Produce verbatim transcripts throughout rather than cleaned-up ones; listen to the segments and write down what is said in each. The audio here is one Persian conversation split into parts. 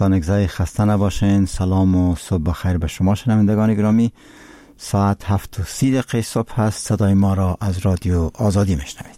بانگزای خسته نباشین. سلام و صبح بخیر به شما شنوندگان گرامی. ساعت هفت و سی دقیقه صبح هست. صدای ما را از رادیو آزادی میشنوید.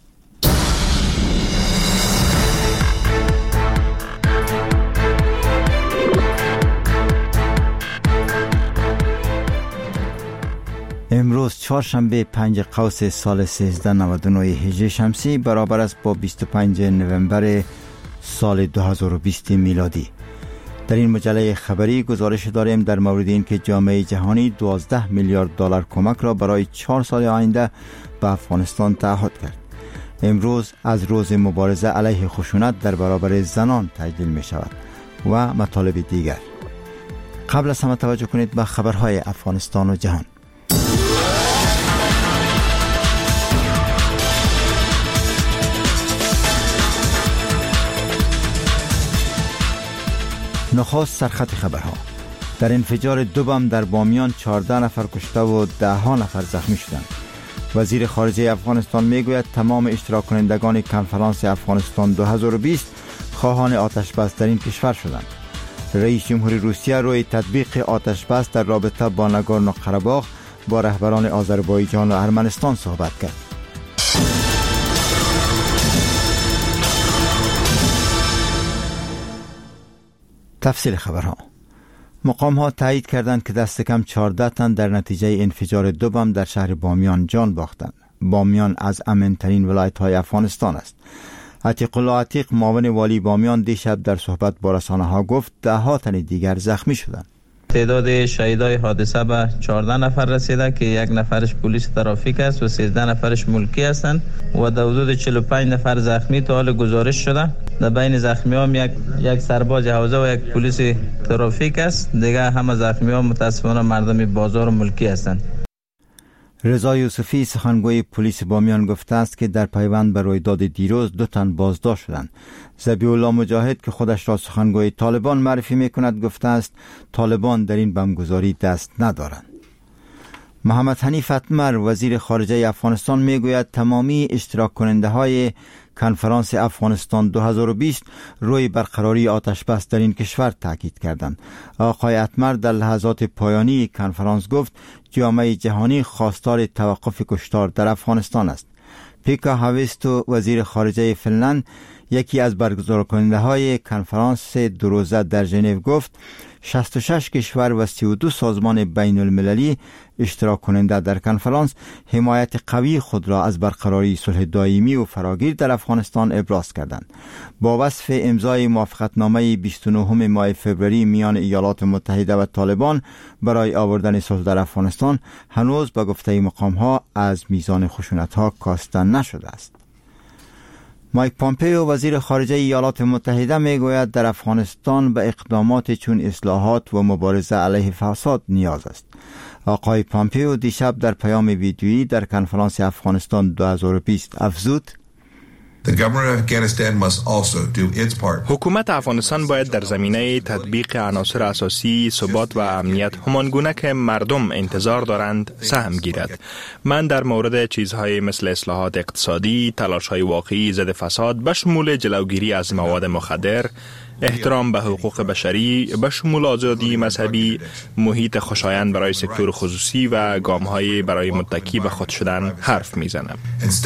امروز چهارشنبه پنج قوس سال سیزده نود و نه هجری شمسی برابر است با بیست و پنجم نوامبر سال دو هزار و بیست میلادی. در این مجله خبری گزارش داریم در مورد اینکه جامعه جهانی دوازده میلیارد دلار کمک را برای چهار سال آینده به افغانستان تعهد کرد. امروز از روز مبارزه علیه خشونت در برابر زنان تجلیل می شود و مطالب دیگر. قبل از همه توجه کنید به خبرهای افغانستان و جهان. نخست سرخط خبرها. در انفجار دو بم در بامیان چهارده نفر کشته و ده ها نفر زخمی شدند. وزیر خارجه افغانستان میگوید تمام اشتراک کنندگان کنفرانس افغانستان دو هزار و بیست خواهان آتش بس در این کشور شدند. رئیس جمهوری روسیه روی تطبیق آتش بس در رابطه با ناگورنو قره‌باغ با رهبران آذربایجان و ارمنستان صحبت کرد. تفصیل خبرها. مقام ها تایید کردند که دست کم چهارده تن در نتیجه انفجار دو بم در شهر بامیان جان باختند. بامیان از امن‌ترین ولایت های افغانستان است. عتیق الله عتیق معاون والی بامیان دیشب در صحبت با رسانه ها گفت ده ها تن دیگر زخمی شدند. تعداد شهیدای حادثه به چهارده نفر رسیده که یک نفرش پلیس ترافیک است و سیزده نفرش ملکی هستند و در حدود چهل و پنج نفر زخمی تا حال گزارش شده. در بین زخمی ها یک یک سرباز حوزه و یک پلیس ترافیک است. دیگه همه زخمی ها متاسفانه مردم بازار و ملکی هستند. رضا یوسفی سخنگوی پلیس بامیان گفته است که در پیوند به رویداد دیروز دو تن بازداشت شدند. ذبیح الله مجاهد که خودش را سخنگوی طالبان معرفی میکند گفته است طالبان در این بمبگذاری دست ندارند. محمد حنیف اتمر وزیر خارجه افغانستان میگوید تمامی اشتراک کننده های کنفرانس افغانستان دو هزار و بیست روی برقراری آتش بس در این کشور تاکید کردند. آقای اتمر در لحظات پایانی کنفرانس گفت جامعه جهانی خواستار توقف کشتار در افغانستان است. پیکا هاویستو وزیر خارجه فنلند یکی از برگزار کننده های کنفرانس دو روزه در ژنو گفت شصت و شش کشور و سی و دو سازمان بین المللی اشتراک کننده در کنفرانس حمایت قوی خود را از برقراری صلح دائمی و فراگیر در افغانستان ابراز کردند. با وصف امضای موافقتنامه بیست و نهم ماه فوریه میان ایالات متحده و طالبان برای آوردن صلح در افغانستان هنوز به گفته مقام ها از میزان خشونت ها کاسته نشده است. مایک پامپیو وزیر خارجه ایالات متحده میگوید در افغانستان به اقدامات چون اصلاحات و مبارزه علیه فساد نیاز است. آقای پامپیو دیشب در پیام ویدیویی در کنفرانس افغانستان دو هزار و بیست افزود حکومت افغانستان باید در زمینه تطبیق عناصر اساسی ثبات و امنیت همانگونه که مردم انتظار دارند سهم گیرد. من در مورد چیزهای مثل اصلاحات اقتصادی، تلاش‌های واقعی ضد فساد به شمول جلوگیری از مواد مخدر، احترام به حقوق بشری به شمول آزادی مذهبی، محیط خوشایند برای سکتور خصوصی و گام‌های برای متکی به خود شدن حرف می‌زنم.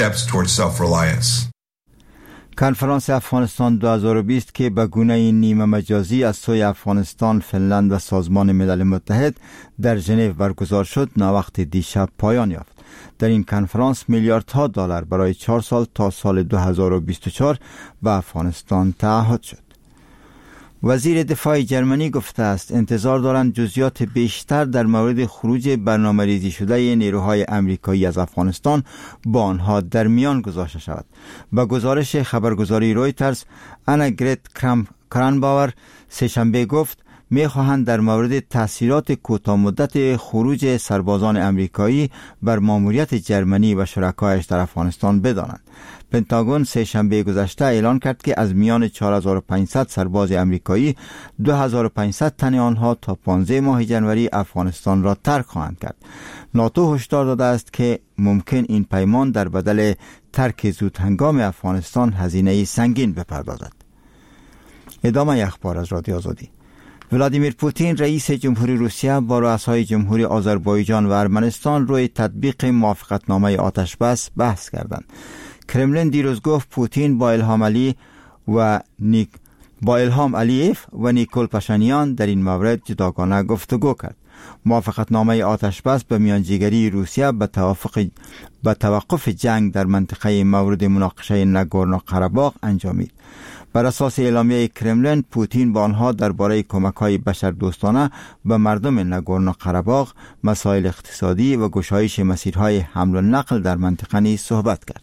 کنفرانس افغانستان دو هزار و بیست که به گونه نیمه مجازی از سوی افغانستان، فنلند و سازمان ملل متحد در ژنو برگزار شد ناوقت دیشب پایان یافت. در این کنفرانس میلیاردها دلار برای چهار سال تا سال دو هزار و بیست و چهار به افغانستان تعهد شد. وزیر دفاع جرمنی گفته است انتظار دارند جزئیات بیشتر در مورد خروج برنامه‌ریزی شده نیروهای آمریکایی از افغانستان با آنها در میان گذاشته شود. با گزارش خبرگزاری رویترز، آنا گرت کرانباور سه‌شنبه گفت می‌خواهند در مورد تأثیرات کوتاه مدت خروج سربازان آمریکایی بر ماموریت جرمنی و شرکایش در افغانستان بدانند. پنتاگون سه شنبه گذشته اعلان کرد که از میان چهار هزار و پانصد سرباز آمریکایی دو هزار و پانصد تن آنها تا پانزده ماه جنوری افغانستان را ترک خواهند کرد. ناتو هشدار داده است که ممکن این پیمان در بدل ترک زود هنگام افغانستان هزینه سنگین بپردازد. ادامه اخبار از رادیو آزادی. ولادیمیر پوتین رئیس جمهوری روسیه با رؤسای جمهوری آذربایجان و ارمنستان روی تطبیق موافقتنامه آتشبس بحث کردند. کرملین دیروز گفت پوتین با الهام علی و نیک با الهام علیف و نیکول پاشینیان در این مورد جداگانه گفتگو کرد. موافقتنامه آتشبس به میانجیگری روسیه به توافق به توقف جنگ در منطقه مورد مناقشه ناگورنو قره‌باغ انجامید. بر اساس اعلامیه کرملین، پوتین با آنها درباره کمک‌های بشردوستانه به مردم ناگورنو قره‌باغ، مسائل اقتصادی و گشایش مسیرهای حمل و نقل در منطقه نیز صحبت کرد.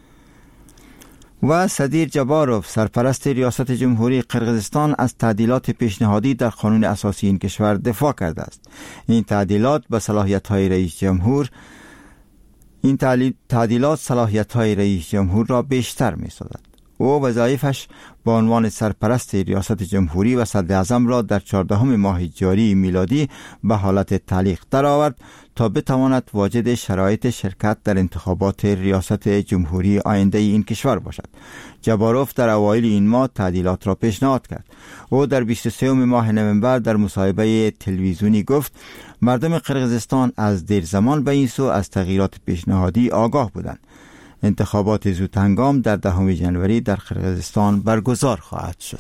و سدیر جباروف، سرپرست ریاست جمهوری قرقیزستان، از تعدیلات پیشنهادی در قانون اساسی این کشور دفاع کرده است. این تعدیلات به صلاحیت‌های رئیس جمهور این تعدیلات صلاحیت‌های رئیس جمهور را بیشتر می‌سازد. او وظایفش به عنوان سرپرست ریاست جمهوری و صدر اعظم را در چهاردهم ماه جاری میلادی به حالت تعلیق درآورد تا بتواند واجد شرایط شرکت در انتخابات ریاست جمهوری آینده این کشور باشد. جباروف در اوایل این ماه تعدیلات را پیشنهاد کرد. او در بیست و سوم ماه نوامبر در مصاحبه تلویزیونی گفت مردم قرقیزستان از دیر زمان به این سو از تغییرات پیشنهادی آگاه بودند. انتخابات زودهنگام در دهم ژانویه در قرقیزستان برگزار خواهد شد.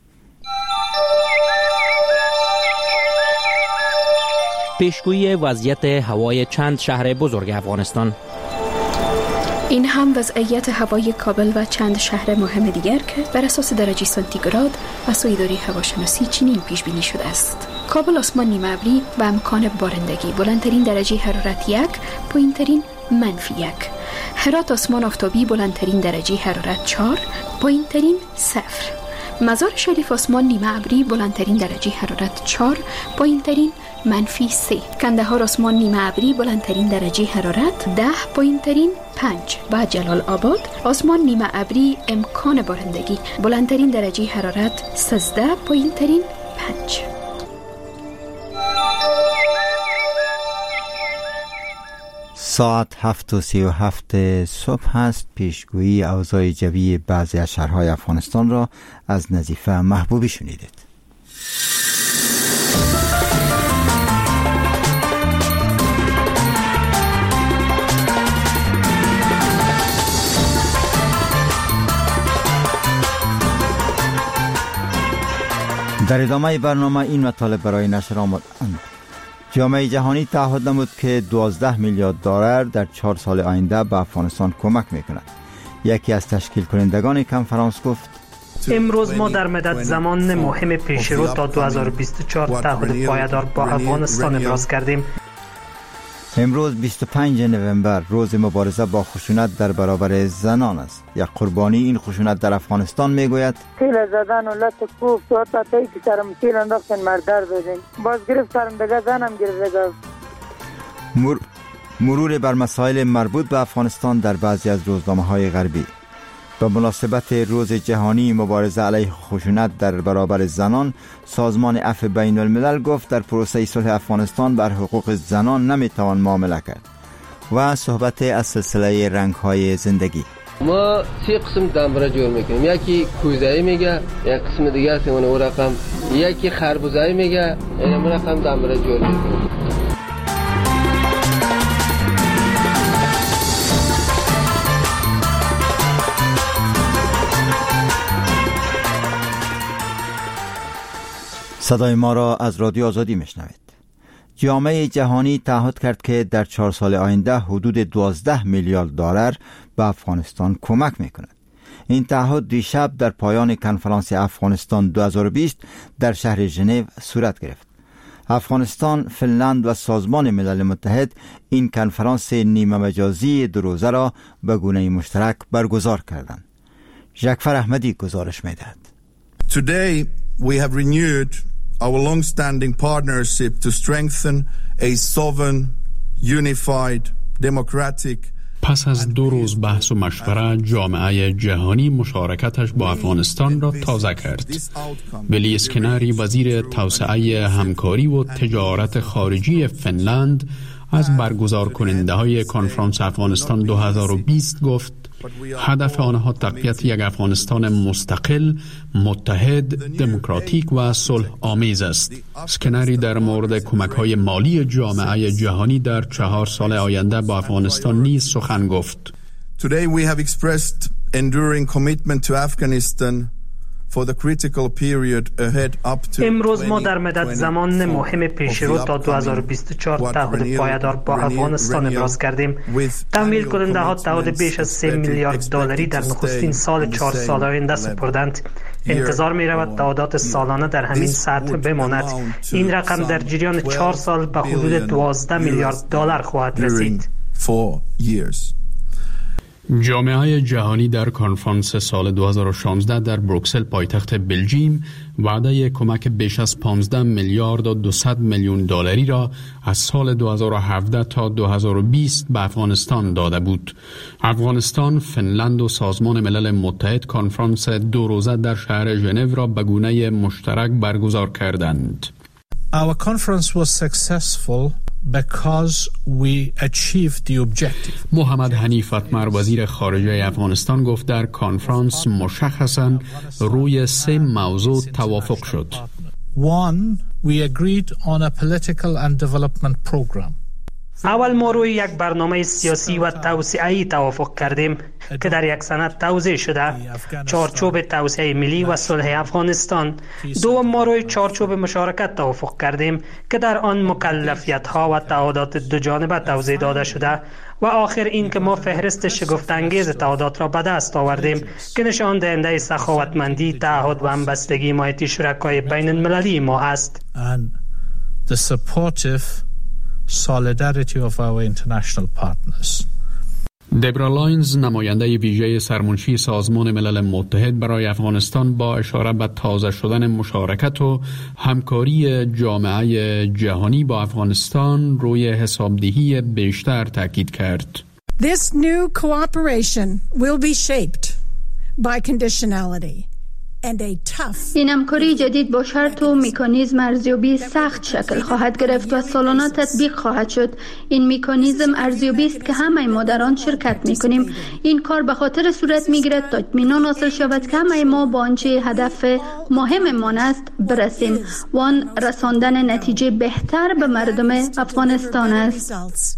پیشگویی وضعیت هوای چند شهر بزرگ افغانستان. این هم وضعیت هوای کابل و چند شهر مهم دیگر که بر اساس درجه سانتیگراد از سوی اداره هواشناسی چنین پیش بینی شده است. کابل آسمان نیمه ابری و امکان بارندگی، بلندترین درجه حرارت یک، پایینترین منفی یک. هرات آسمان آفتابی، بلندترین درجه حرارت چهار، پایینترین صفر. مزار شریف آسمان نیمه ابری، بلندترین درجه حرارت چهار، پایینترین منفی سه. کندهار آسمان نیمه ابری، بلندترین درجه حرارت ده، پایینترین پنج. و جلال آباد آسمان نیمه ابری، امکان بارندگی، بلندترین درجه حرارت سیزده، پایینترین پنج. ساعت هفت و سی و هفت صبح هست. پیشگویی اوضاع جوی بعضی از شهرهای افغانستان را از نظیفه محبوبی شنیدید. در ادامه برنامه این مطالب برای نشر آمد. جامعه جهانی تعهد نمود که دوازده میلیارد دلار در چهار سال آینده به افغانستان کمک میکند. یکی از تشکیل کنندگان کنفرانس گفت امروز ما در مدت زمان مهم پیش رو تا دو هزار و بیست و چهار تعهد پایدار با افغانستان ابراز کردیم. امروز بیست و پنجم نوامبر روز مبارزه با خشونت در برابر زنان است. یک قربانی این خشونت در افغانستان میگوید تیل زدن و لط کوف تو تا تایی که سرم تیل انداختن مردر بدین باز گرفت سرم بگه زنم گرفت بگه مر... مرور بر مسائل مربوط به افغانستان در بعضی از روزنامه های غربی. به مناسبت روز جهانی مبارزه علیه خشونت در برابر زنان، سازمان عفو بین الملل گفت در پروسه صلح افغانستان بر حقوق زنان نمیتوان معامله کرد. و صحبت از سلسله رنگ های زندگی. ما سه قسم دنبره جور میکنیم. یکی کوزایی میگه، یک قسم دیگه است اون رقم، یکی خربوزایی میگه، این رقم دنبره جور میکنیم. صدای ما را از رادیو آزادی میشنوید. جامعه جهانی تعهد کرد که در چهار سال آینده حدود دوازده میلیارد دلار به افغانستان کمک میکند. این تعهد دیشب در پایان کنفرانس افغانستان دو هزار و بیست در شهر ژنو صورت گرفت. افغانستان، فنلند و سازمان ملل متحد این کنفرانس نیمه مجازی دو روزه را به گونه مشترک برگزار کردند. ژکفر احمدی گزارش میدهد. Today we have renewed our long-standing partnership to strengthen a sovereign, unified, democratic. پس از دو روز بحث و مشوره، جامعه جهانی مشارکتش با افغانستان را تازه کرد. ولی اسکنری، وزیر توسعه همکاری و تجارت خارجی فنلند، از برگزار کننده های کنفرانس افغانستان دو هزار و بیست گفت هدف آنها تقویت یک افغانستان مستقل، متحد، دموکراتیک و صلح آمیز است. اسکنری در مورد کمک‌های مالی جامعه جهانی در چهار سال آینده با افغانستان نیز سخن گفت. Today we have expressed enduring commitment to Afghanistan for the critical period ahead up to امروز ما در مدت زمان مهم پیشرو تا دو هزار و بیست و چهار تعهد پایدار با افغانستان ابراز کردیم. تمویل کننده ها تعهد بیش از سه میلیارد دلاری در نخستین سال چهار سال آینده سپردند. انتظار می رود تعهدات سالانه در همین سطح بماند. این رقم در جریان چهار سال به حدود دوازده میلیارد دلار خواهد رسید. جامعه جهانی در کنفرانس سال دو هزار و شانزده در بروکسل پایتخت بلژیم وعده کمک بیش از پانزده میلیارد و دویست میلیون دلاری را از سال دو هزار و هفده تا دو هزار و بیست به افغانستان داده بود. افغانستان، فنلند و سازمان ملل متحد کنفرانس دو روزه در شهر ژنو را به گونه مشترک برگزار کردند. Our conference was successful because we achieved the objective. محمد حنیف اتمر وزیر خارجه افغانستان گفت در کنفرانس مشخصاً روی سه موضوع توافق شد. One, we agreed on a political and development program. اول ما روی یک برنامه سیاسی و توسعه‌ای توافق کردیم که در یک سند توضیح شده، چارچوب توسعه ملی و صلح افغانستان. دوم ما روی چارچوب مشارکت توافق کردیم که در آن مکلفیت‌ها و تعهدات دو جانبه توضیح داده شده و آخر این که ما فهرست شگفت‌انگیز تعهدات را به دست آوردیم که نشان دهنده سخاوتمندی، تعهد و همبستگی حمایتی شرکای بین المللی ما است. And the supportive solidarity of our international partners. دبرا لاینز نماینده ویژه سرمنشی سازمان ملل متحد برای افغانستان با اشاره به تازه شدن مشارکت و همکاری جامعه جهانی با افغانستان روی حسابدهی بیشتر تاکید کرد. This new cooperation will be shaped by conditionality. این همکاری جدید با شرط و مکانیزم ارزیابی سخت شکل خواهد گرفت و سالانه تطبیق خواهد شد. این مکانیزم ارزیابی است که همه ما در آن شرکت میکنیم. این کار به خاطر صورت میگیرد تا اطمینان حاصل شود که همه ما با آنچه هدف مهممان است برسیم و آن رساندن نتیجه بهتر به مردم افغانستان است.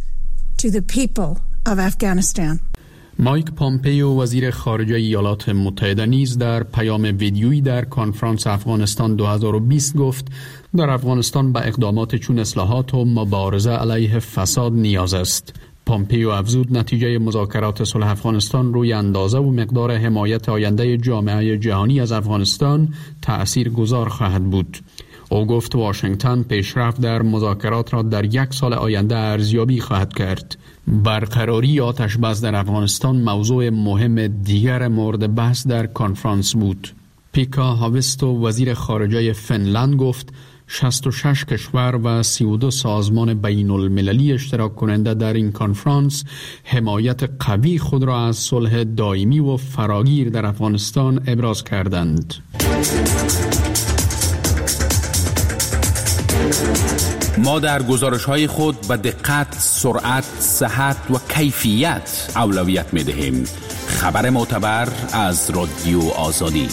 مایک پامپیو وزیر خارجه ایالات متحده نیز در پیام ویدیویی در کنفرانس افغانستان دو هزار و بیست گفت در افغانستان به اقدامات چون اصلاحات و مبارزه علیه فساد نیاز است. پامپیو افزود نتیجه مذاکرات صلح افغانستان روی اندازه و مقدار حمایت آینده جامعه جهانی از افغانستان تأثیر گذار خواهد بود. او گفت واشنگتن پیشرفت در مذاکرات را در یک سال آینده ارزیابی خواهد کرد. برقراری آتش بس در افغانستان موضوع مهم دیگر مورد بحث در کنفرانس بود. پیکا هاویستو وزیر خارجه فنلند گفت شصت و شش کشور و سی و دو سازمان بین المللی اشتراک کننده در این کنفرانس حمایت قوی خود را از صلح دائمی و فراگیر در افغانستان ابراز کردند. ما در گزارش‌های خود به دقت، سرعت، صحت و کیفیت اولویت می‌دهیم. خبر معتبر از رادیو آزادی.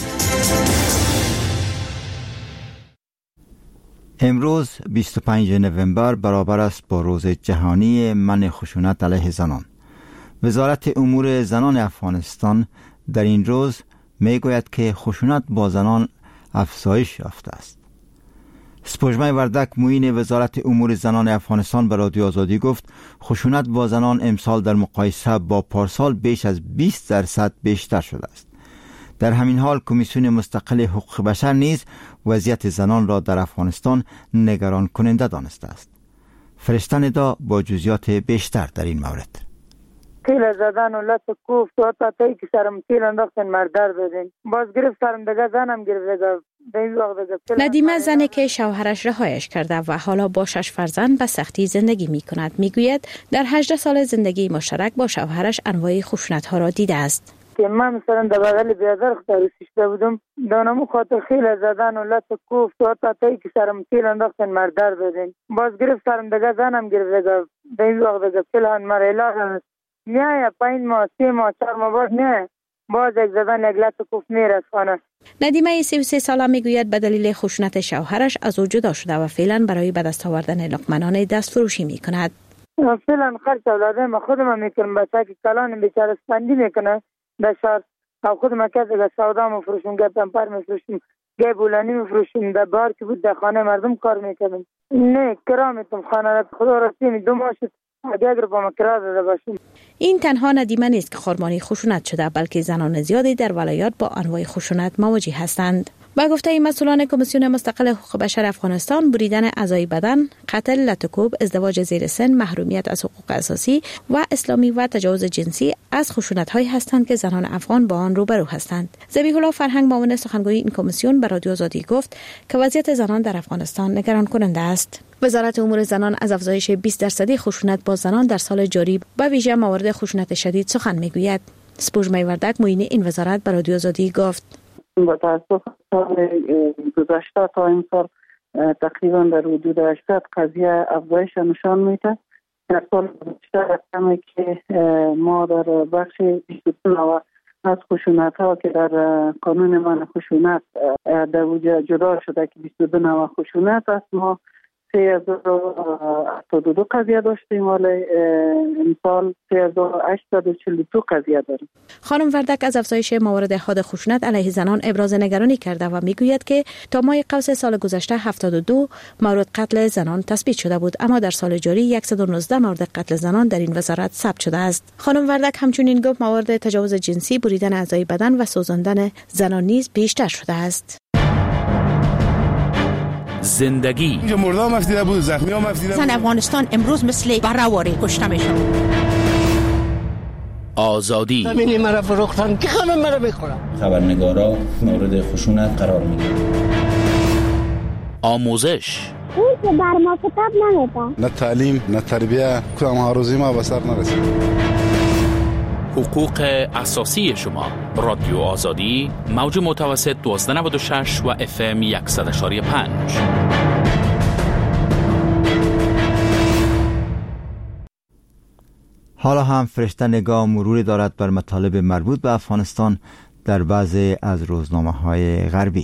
امروز بیست و پنجم نوامبر برابر است با روز جهانی منع خشونت علیه زنان. وزارت امور زنان افغانستان در این روز میگوید که خشونت با زنان افزایش یافته است. سپوږمۍ وردک معین وزارت امور زنان افغانستان به رادیو آزادی گفت خشونت با زنان امسال در مقایسه با پارسال بیش از بیست درصد بیشتر شده است. در همین حال کمیسیون مستقل حقوق بشر نیز وضعیت زنان را در افغانستان نگران کننده دانسته است. فرشته ندا با جزئیات بیشتر در این مورد. تیل زدن و لط کوفت و تا تایی که سرم تیل انداختن مردر بدین باز گرفت سرم دیگه زنم گرفت دیگه. ندیمه زنی که شوهرش رهایش کرده و حالا با شش فرزند به سختی زندگی می کند می گوید در هجده سال زندگی مشترک با شوهرش انواع خشونت ها را دیده است. که من مثلا در بغل بیادر خطر سیشته بودم دانمو خاطر خیلی زدن و لط کوفت و تا تایی که سرم تیل انداختن مردر دادن باز گرفت سرم دیگه زنم گرفت دیگه در این وقت دیگه پلان مر علاج هست نه پنج ماه سه ماه چهار ماه باز نه باز یک زدن یک لط کوفت میرسانه. ندیمه سی و سه ساله میگوید به دلیل خشونت شوهرش از او جدا شده و فعلا برای به دست آوردن لقمه‌نان دست فروشی میکند. فعلا خرج اولاده ما خودم میکنم بچه که کلان بیچاره سپندی میکنه در شهر او خودم که دیگه سودا مفروشم گه پمپر مفروشم گه بولانی مفروشم در بار که بود در خانه مردم کار میکنم نه کرا میتونم خانه را خدا راستی دو ماه شد اگر با ما کرا داده باشم. این تنها ندیمه نیست که خرمانی خشونت شده بلکه زنان زیادی در ولایات با انواع خشونت مواجه هستند. با گفته مسئولان کمیسیون مستقل حقوق بشر افغانستان، بریدن اعضای بدن، قتل، لطکوب، ازدواج زیر سن، محرومیت از حقوق اساسی و اسلامی و تجاوز جنسی از خشونت‌هایی هستند که زنان افغان با آن روبرو هستند. ذبیح الله فرهنگ معاون سخنگوی این کمیسیون به رادیو آزادی گفت که وضعیت زنان در افغانستان نگران کننده است. وزارت امور زنان از افزایش بیست درصدی خشونت با زنان در سال جاری به ویژه موارد خشونت شدید سخن میگوید. سپوږمۍ وردک معین این وزارت به رادیو آزادی گفت با تاسف سال گذشته تا این سال تقریبا در حدود هشتصد قضیه افزایش نشان میده. در سال گذشته رقمی که ما در بخش بیست و دو از خشونت ها که در قانون من خشونت در وجود جدا شده که بیست و دو نوع خشونت است، ما سه هزار و هفتاد و دو قضیه داشتیم ولی امسال سه هزار و هشتصد و چهل و دو قضیه داریم. خانم وردک از افزایش موارد حاد خشونت علیه زنان ابراز نگرانی کرده و میگوید که تا ماه قوس سال گذشته هفتاد و دو مورد قتل زنان تثبیت شده بود، اما در سال جاری صد و نوزده مورد قتل زنان در این وزارت ثبت شده است. خانم وردک همچنین گفت موارد تجاوز جنسی، بریدن اعضای بدن و سوزاندن زنان نیز بیشتر شده است. زندگی مردم مفتیده بود، زخمی ها مفتیده بود. زن افغانستان امروز مثل برهواری کشته میشن. آزادی همینی مرا فروختن که همه مرا بخورم. خبرنگارا مورد خشونت قرار میگیرن. آموزش اون که بر ما کتاب نمیده. نه تعلیم نه تربیه کدام هاروزی ما به سر نرسید. حقوق اساسی شما. رادیو آزادی موج متوسط دوازده نود و شش و اف ام صد و پنج. حالا هم فرشته نگاه مروری دارد بر مطالب مربوط به افغانستان در بعضی از روزنامه‌های غربی.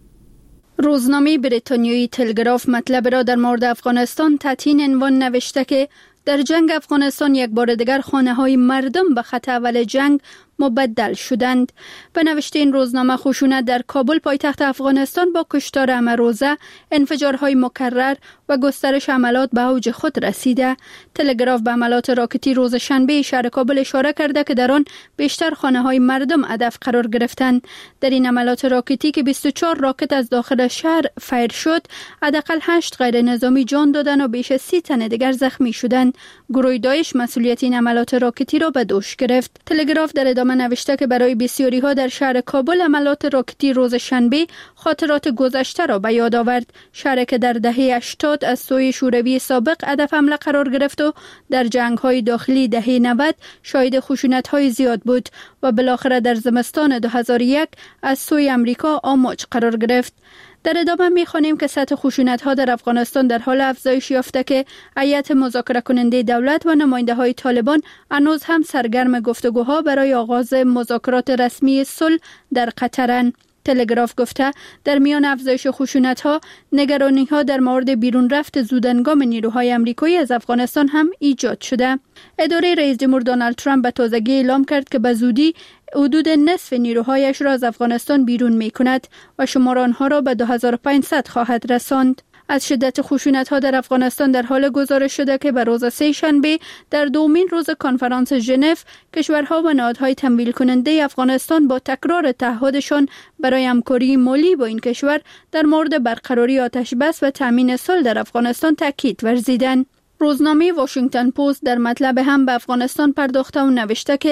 روزنامه بریتانیایی تلگراف مطلب را در مورد افغانستان تحت این عنوان نوشته که در جنگ افغانستان یک بار دیگر خانه‌های مردم به خط اول جنگ مبدل شدند. به نوشته این روزنامه، خشونت در کابل پایتخت افغانستان با کشتار امروزه، انفجارهای مکرر و گسترش حملات به اوج خود رسیده. تلگراف به حملات راکتی روز شنبه شهر کابل اشاره کرده که در آن بیشتر خانه‌های مردم هدف قرار گرفتند. در این حملات راکتی که بیست و چهار راکت از داخل شهر فایر شد، حداقل هشت غیر نظامی جان دادند و بیش از سی تن دیگر زخمی شدند. گروه داعش مسئولیت این حملات راکتی را به دوش گرفت. تلگراف در ادامه نوشته که برای بسیاری ها در شهر کابل حملات راکتی روز شنبه خاطرات گذشته را به یاد آورد. شهری که در دهه هشتاد از سوی شوروی سابق هدف حمله قرار گرفت و در جنگ های داخلی دهه نود شاهد خشونت های زیاد بود و بالاخره در زمستان دو هزار و یک از سوی امریکا آماج قرار گرفت. در ادامه می‌خوانیم که سطح خشونت‌ها در افغانستان در حال افزایش یافته که هیئت مذاکره کننده دولت و نماینده‌های طالبان هنوز هم سرگرم گفتگوها برای آغاز مذاکرات رسمی صلح در قطرند. تلگراف گفته در میان افزایش خشونت‌ها، نگرانی‌ها در مورد بیرون رفت زودهنگام نیروهای آمریکایی از افغانستان هم ایجاد شده. اداره رئیس جمهور دونالد ترامپ به تازگی اعلام کرد که به زودی حدود نصف نیروهایش را از افغانستان بیرون می‌کند و شمار آنها را به دو هزار و پانصد خواهد رساند. از شدت خشونت‌ها در افغانستان در حال گزارش شده که به روز سه شنبه در دومین روز کنفرانس ژنو، کشورها و نهادهای تمویل کننده افغانستان با تکرار تعهدشان برای همکاری مالی با این کشور در مورد برقراری آتش بس و تامین صلح در افغانستان تاکید ورزیدند. روزنامه واشنگتن پست در مطلب هم به افغانستان پرداخته و نوشته که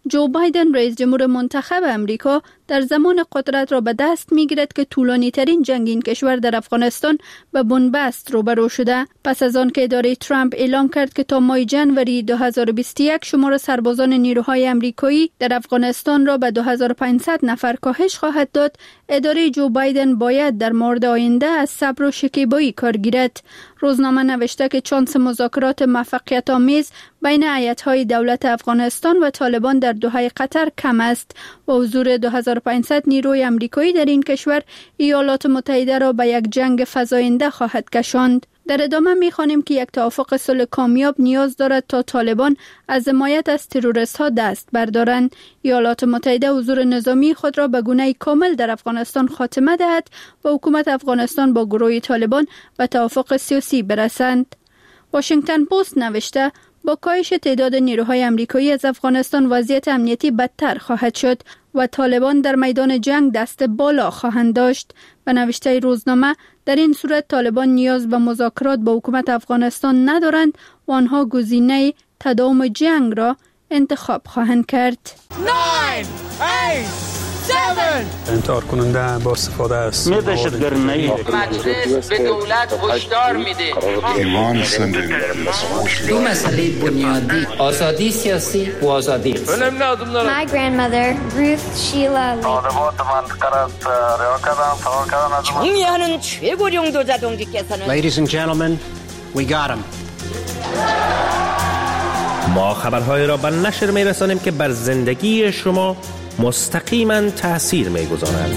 جو بایدن رئیس جمهور منتخب امریکا در زمان قدرت را به دست می‌گیرد که طولانی ترین جنگ این کشور در افغانستان به بنبست روبرو شده. پس از آن که اداره ترامپ اعلام کرد که تا ماه ژانویه دو هزار و بیست و یک شمار سربازان نیروهای امریکایی در افغانستان را به دو هزار و پانصد نفر کاهش خواهد داد، اداره جو بایدن باید در مورد آینده از صبر و شکیبایی کار گیرد. روزنامه نوشته که چانس مذاکرات موفقیت آمیز بین ایالت‌های دولت افغانستان و طالبان در دوحه قطر کم است و حضور دو هزار و پانصد نیروی امریکایی در این کشور ایالات متحده را به یک جنگ فزاینده خواهد کشاند. در ادامه می‌خوانیم که یک توافق صلح کامیاب نیاز دارد تا طالبان از حمایت از تروریست‌ها دست بردارند. ایالات متحده حضور نظامی خود را به گونه کامل در افغانستان خاتمه دهد و حکومت افغانستان با گروه طالبان به توافق سیاسی برسند. واشنگتن پست نوشته با کاهش تعداد نیروهای امریکایی از افغانستان وضعیت امنیتی بدتر خواهد شد و طالبان در میدان جنگ دست بالا خواهند داشت. به نوشته روزنامه در این صورت طالبان نیاز به مذاکرات با حکومت افغانستان ندارند و آنها گزینه تداوم جنگ را انتخاب خواهند کرد. انتحار کننده با استفاده است. مجلس به دولت هشدار میده. ایمان سندن. دو مسئله بنیادی، آزادی سیاسی و آزادی اقتصادی. My grandmother, Ruth Sheila 정의하는 최고령 도자동지께서는 Ladies and gentlemen, we got him. ما خبرهای را به نشر می‌رسانیم که بر زندگی شما مستقیما تأثیر می‌گذارند.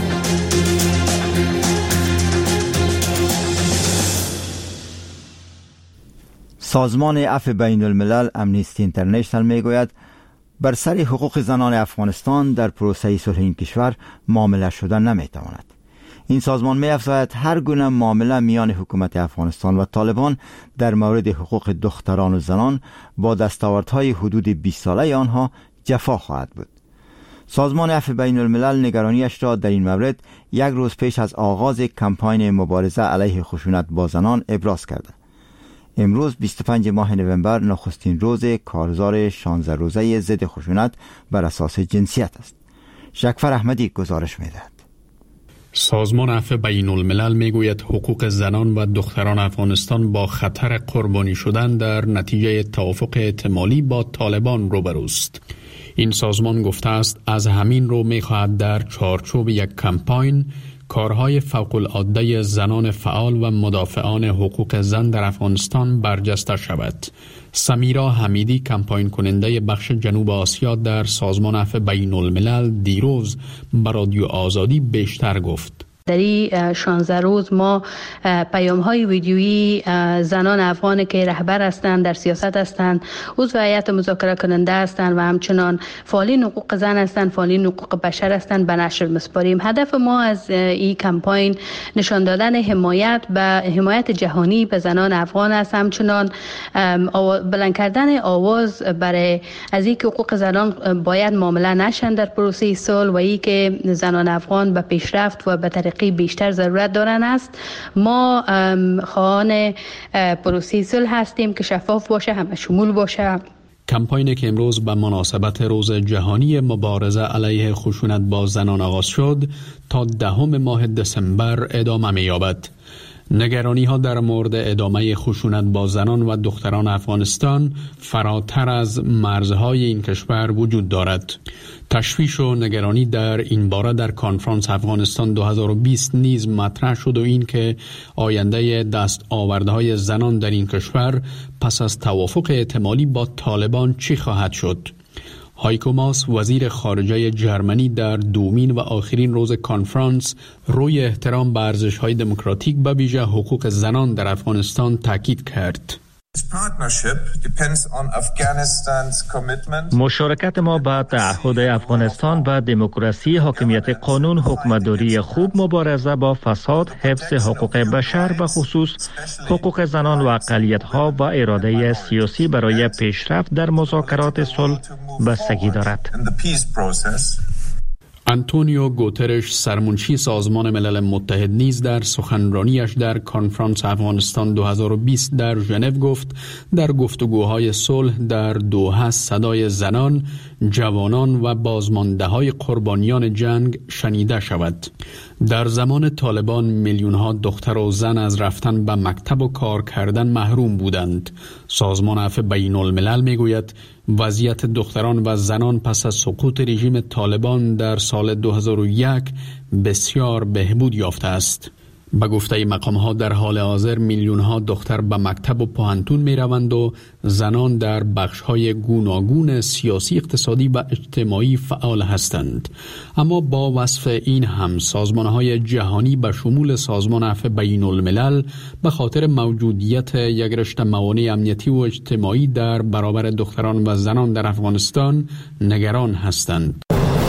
سازمان عفو بین الملل امنیستی اینترنشنال میگوید بر سر حقوق زنان افغانستان در پروسه صلح این کشور معامله شدن نمیتواند. این سازمان می‌افزاید هر گونه معامله میان حکومت افغانستان و طالبان در مورد حقوق دختران و زنان با دستاوردهای حدود بیست ساله آنها جفا خواهد بود. سازمان عفو بین الملل نگرانیش را در این مورد یک روز پیش از آغاز کمپاین مبارزه علیه خشونت با زنان ابراز کرده. امروز بیست و پنجم ماه نوامبر نخستین روز کارزار شانزده روزه ضد خشونت بر اساس جنسیت است. شکفر احمدی گزارش می‌دهد. سازمان عفو بین الملل میگوید حقوق زنان و دختران افغانستان با خطر قربانی شدن در نتیجه توافق احتمالی با طالبان روبروست. این سازمان گفته است از همین رو میخواهد در چارچوب یک کمپاین کارهای فوق العاده زنان فعال و مدافعان حقوق زن در افغانستان برجسته شود. سمیرا حمیدی کمپاین کننده بخش جنوب آسیا در سازمان عفو بین الملل دیروز به رادیو آزادی بیشتر گفت. در این شانزده روز ما پیام های ویدیویی زنان افغان که رهبر هستند، در سیاست هستند، عضو هیئت مذاکره کننده هستند و همچنان فعالین حقوق زن هستند، فعالین حقوق بشر هستند به نشر می‌سپاریم. هدف ما از این کمپاین نشان دادن حمایت به حمایت جهانی به زنان افغان است، همچنان بلند کردن آواز برای از اینکه حقوق زنان باید معامله نشن در پروسه صلح و اینکه زنان افغان به پیشرفت و به طریق بیشتر ضرورت دارن است. ما خواهان پروسه صلح هستیم که شفاف باشه، همه شمول باشه. کمپاینی که امروز به مناسبت روز جهانی مبارزه علیه خشونت با زنان آغاز شد تا دهم ماه دسامبر ادامه می‌یابد. نگرانی ها در مورد ادامه خشونت با زنان و دختران افغانستان فراتر از مرزهای این کشور وجود دارد. تشویش و نگرانی در این باره در کنفرانس افغانستان دو هزار و بیست نیز مطرح شد و این که آینده دستاوردهای زنان در این کشور پس از توافق احتمالی با طالبان چی خواهد شد. هایکو ماس وزیر خارجه جرمنی در دومین و آخرین روز کنفرانس روی احترام به ارزش‌های دموکراتیک به ویژه حقوق زنان در افغانستان تاکید کرد. مشارکت ما به تعهد افغانستان و دموکراسی، حاکمیت قانون، حکومتداری خوب، مبارزه با فساد، حفظ حقوق بشر و خصوص حقوق زنان و اقلیت‌ها و اراده سیاسی برای پیشرفت در مذاکرات صلح بستگی دارد. آنتونیو گوترش سرمنشی سازمان ملل متحد نیز در سخنرانیش در کنفرانس افغانستان دو هزار و بیست در ژنو گفت در گفتگوهای صلح در دوحه صدای زنان، جوانان و بازمانده‌های قربانیان جنگ شنیده شود. در زمان طالبان میلیون‌ها دختر و زن از رفتن به مکتب و کار کردن محروم بودند. سازمان عفو بین الملل میگوید وضعیت دختران و زنان پس از سقوط رژیم طالبان در سال دو هزار و یک بسیار بهبود یافته است. به گفته مقام‌ها در حال حاضر میلیون‌ها دختر به مکتب و پوهنتون می‌روند و زنان در بخش‌های گوناگون سیاسی، اقتصادی و اجتماعی فعال هستند. اما با وصف این هم سازمان‌های جهانی به شمول سازمان عفو بین الملل به خاطر موجودیت یک رشته موانع امنیتی و اجتماعی در برابر دختران و زنان در افغانستان نگران هستند.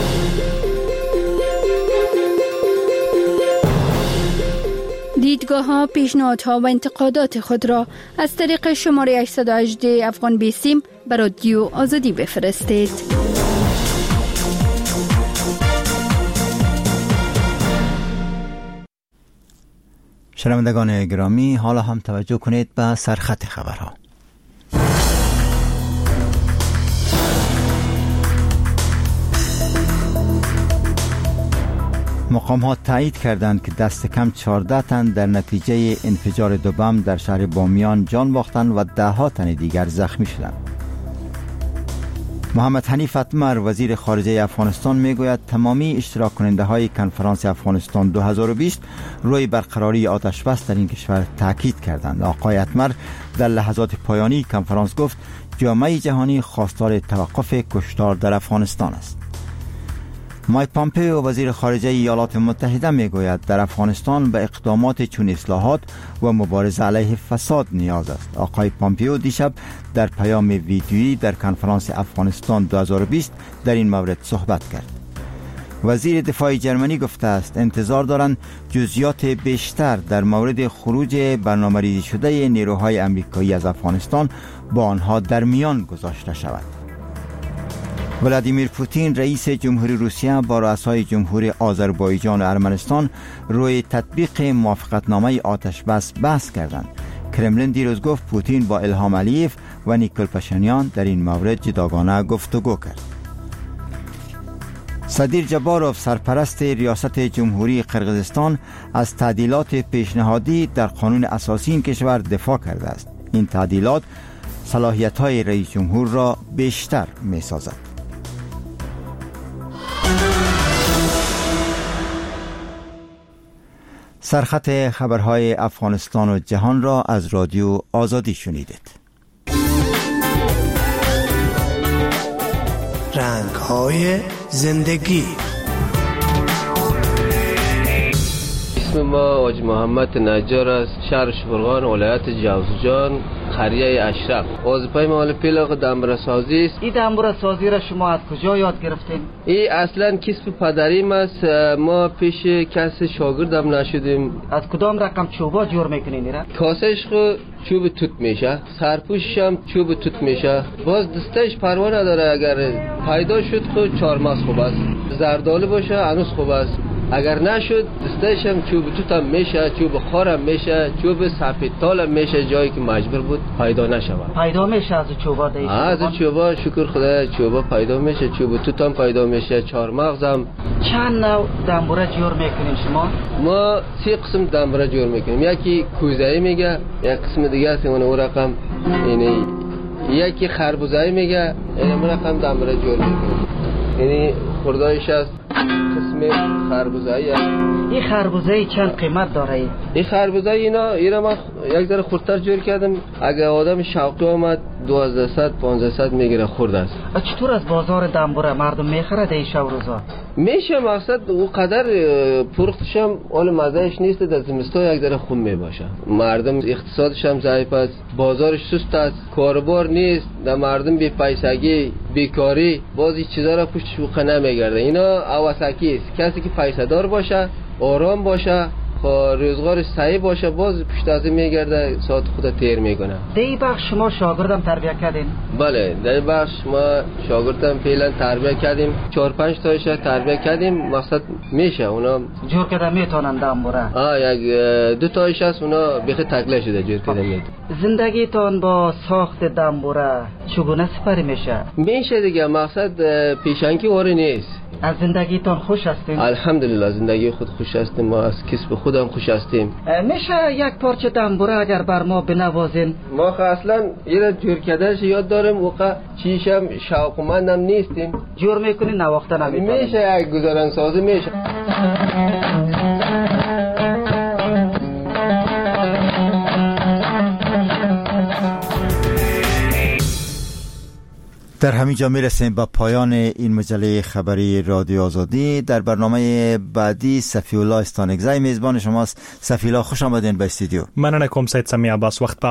دیدگاه ها، پیشنهادها و انتقادات خود را از طریق شماره هشت یک هشت افغان بیسیم به رادیو آزادی بفرستید. شنوندگان گرامی، حالا هم توجه کنید به سرخط خبرها. مقام ها تایید کردند که دست کم چهارده تن در نتیجه انفجار دو بم در شهر بامیان جان باختند و ده ها تن دیگر زخمی شدند. محمد حنیف اتمر وزیر خارجه افغانستان میگوید تمامی اشتراک کننده های کنفرانس افغانستان دو هزار و بیست روی برقراری آتش بس در این کشور تاکید کردند. آقای اتمر در لحظات پایانی کنفرانس گفت جامعه جهانی خواستار توقف کشتار در افغانستان است. مایک پامپیو وزیر خارجه ایالات متحده میگوید در افغانستان به اقدامات چون اصلاحات و مبارزه علیه فساد نیاز است. آقای پامپیو دیشب در پیام ویدیویی در کنفرانس افغانستان دو هزار و بیست در این مورد صحبت کرد. وزیر دفاع جرمنی گفته است انتظار دارند جزئیات بیشتر در مورد خروج برنامه‌ریزی شده نیروهای آمریکایی از افغانستان با آنها در میان گذاشته شود. ولادیمیر پوتین رئیس جمهوری روسیه با رؤسای جمهوری آذربایجان و ارمنستان روی تطبیق موافقتنامه آتش بس بحث کردند. کرملین دیروز گفت پوتین با الهام علیف و نیکل پاشینیان در این مورد جداگانه گفتگو کرد. صدیر جباروف سرپرست ریاست جمهوری قرقیزستان از تعدیلات پیشنهادی در قانون اساسی این کشور دفاع کرده است. این تعدیلات صلاحیت‌های رئیس جمهور را بیشتر می‌سازد. سرخط خبرهای افغانستان و جهان را از رادیو آزادی شنیدید. رنگ‌های زندگی. اسم ما حاج محمد نجار است، شهر شبرغان، ولایت جوزجان، قریه اشرف. وظیفه ما حال پیلاق دنبره سازی است. این دنبره سازی را شما از کجا یاد گرفتین؟ این اصلا کسب پدریم است. ما پیش کس شاگردم نشدیم. از کدام رقم چوبا جور میکنین را؟ کاسش خو چوب توت میشه، سرپوشش هم چوب توت میشه. باز دستش پروا نداره. اگر پیدا شد خو چهارمغز خوب است، زردالو باشه هنوز خوب است. اگر نشد دستش هم چوب توت هم میشه، چوب خار هم میشه، چوب سفید تال هم میشه. جایی که مجبور بود پیدا نشود پیدا میشه از چوبا دیگه. از چوبا شکر خدا چوبا پیدا میشه، چوب توت هم پیدا میشه، چهارمغز هم. چند نوع دنبوره جور میکنین شما؟ ما سه قسم دنبوره جور میکنیم. یکی کوزه‌ای میگه، یک قسم دیگه است اون اون رقم یعنی یکی خربوزه‌ای میگه، این اون رقم دنبوره جور میکنیم. یعنی خردایش است قسم خربوزه‌ای است. این خربوزه چند قیمت داره؟ این خربوزه اینا اینا ما یک ذره خردتر جور کردم. اگه آدم شوقی اومد دوازده صد پانزده صد میگیره خرد است. چطور از بازار دنبوره مردم میخره این شب روزا؟ میشه مقصد او قدر پرختش هم اول مزهش نیست. در زمستان یک ذره خون میباشه. مردم اقتصادش هم ضعیف است، بازارش سست است، کاروبار نیست، در مردم بی پیسگی، بیکاری، باز این چیزا را پشت شوخه نمیگرده. اینا اواسکی است. کسی که پیسه دار باشه، آرام باشه، خب روزگارش صحیح باشه باز پشت از این میگرده ساعت خود تیر میکنه. دی بخش شما شاگردم تربیت کردین؟ بله دی بخش ما شاگردم فعلا تربیت کردیم، چهار پنج تایش تربیت کردیم. مقصد میشه اونا جور کده میتونن دنبوره؟ آه یک دو تایش هست اونا بخی تکله شده جور کده میتون. زندگیتان با ساخت دنبوره چگونه سپری میشه؟ میشه دیگه، مقصد پیشنگی واره نیست. از زندگیتان خوش هستین؟ الحمدلله زندگی خود خوش هستیم، ما از کسب خودم خوش هستیم. میشه یک پارچه دنبوره اگر بر ما بنوازین؟ ما اصلا یه جور کدرش یاد دارم، وقت چیشم شوقمندم نیستیم. جور میکنین نواخته نمیتونیم؟ میشه یک گزارن سازی میشه. در همین جا میرسیم به پایان این مجله خبری رادیو آزادی. در برنامه بعدی صفی الله استانکزی میزبان شماست. صفی الله خوش آمدین به استودیو. من نکم سید سمی عباس. وقت